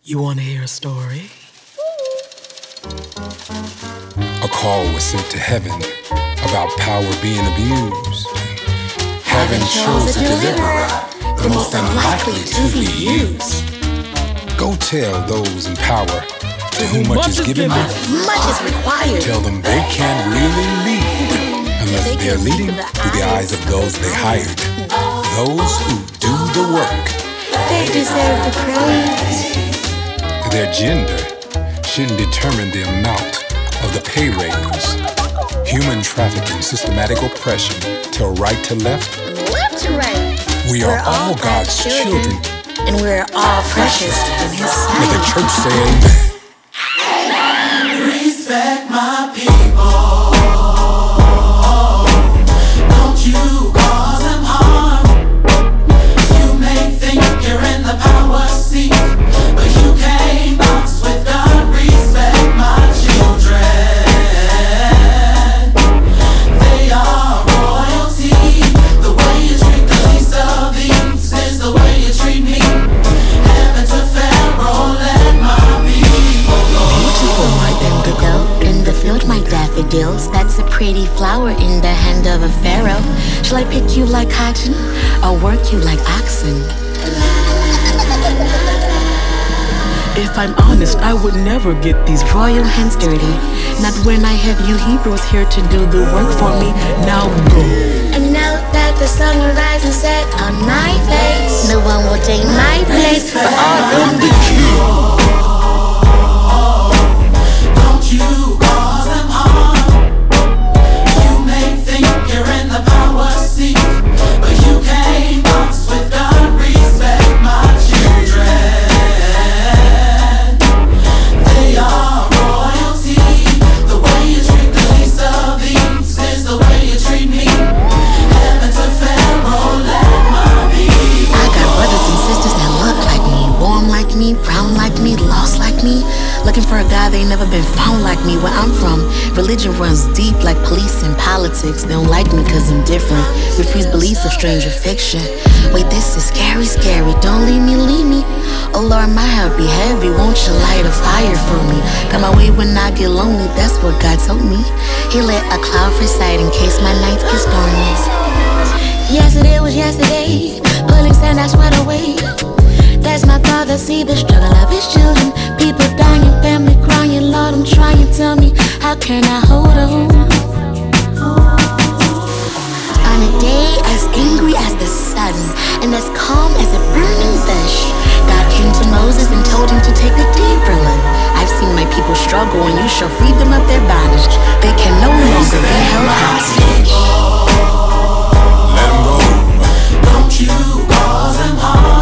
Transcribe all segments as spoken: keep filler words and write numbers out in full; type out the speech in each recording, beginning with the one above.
You want to hear a story? A call was sent to heaven about power being abused. Heaven chose a deliverer, the most unlikely to be used. Go tell those in power to whom much is given, much is required. Tell them they can't really lead unless they're leading through the eyes of those they hired. Those who do the work, they deserve the praise. Their gender shouldn't determine the amount of the pay raise. Human trafficking, systematic oppression, till right to left, left to right. We are we're all God's children, children, and we're all precious in His sight. Let the church say amen. Respect my people. Don't you cause them harm. You may think you're in the power seat, but you can't box with God. Respect my children. They are royalty. The way you treat the least of these is the way you treat me. Heaven to Pharaoh, let my people go. Beautiful, my indigo. In the field, my daffodils. That's a pretty flower in the hand of a pharaoh. Shall I pick you like cotton or work you like oxen? If I'm honest, I would never get these royal hands dirty. Not when I have you Hebrews here to do the work for me. Now go. And now that the sun will rise and set on my face, no one will take my place, for I am the king. Don't you cause them harm. You may think you're in the power seat, but you can't box with God. Respect my children. They are royalty. The way you treat the least of these is the way you treat me. Heaven to Pharaoh, let my people. I got brothers and sisters that look like me, warm like me, brown like me, lost like me, looking for a guy they never been found like me. Where I'm from, religion runs deep like police and politics. They don't like me cause I'm different. Refuse beliefs of stranger fiction. Wait, this is scary, scary. Don't leave me, leave me. Oh Lord, my heart be heavy. Won't you light a fire for me? Got my way when I get lonely. That's what God told me. He lit a cloud for sight in case my nights get stormy. Yesterday was yesterday. Pulling sand, I sweat away. That's my father, see the struggle of his children. People dying, family crying. Lord, I'm trying, tell me, how can I hold on? On a day as angry as the sun, and as calm as a burning bush, God came to Moses and told him to take a deeper look. I've seen my people struggle, and you shall free them of their bondage. They can no longer be held hostage. Let them go. Don't you cause them harm.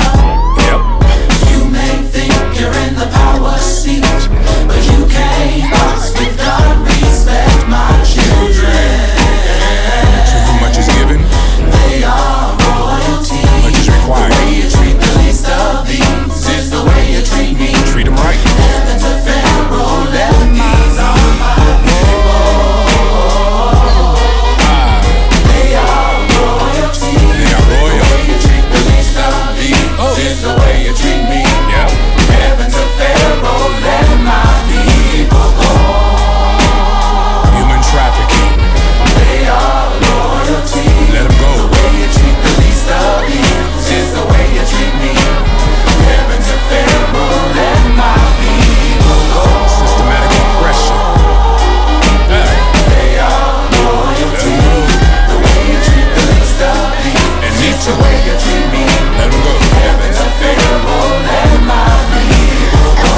You're in the power seat, but you can't box with God. Respect my children. To whom much is given, they are royalty. Much is required. The way you treat the least of these is the way you treat me. Treat them right. Heaven to Pharaoh, let these are my people. Ah. They are royalty. They are royal. The way you treat the least of these oh. is the way you treat me. Yeah. Heaven to Pharaoh, let my people go. Human trafficking. They are royalty. Let them go. The way you treat the least of these is the way you treat me. Heaven to Pharaoh, let my people go. Systematic oppression. Hey. They are royalty. The way you treat the least of these and is the way you treat me. Let them go. Heaven to Pharaoh, let my people go.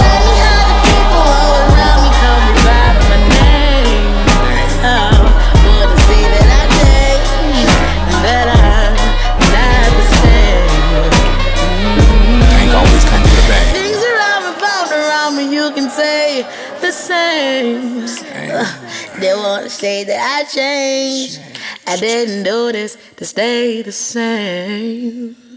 The same. Uh, they wanna say that I changed. I didn't do this to stay the same.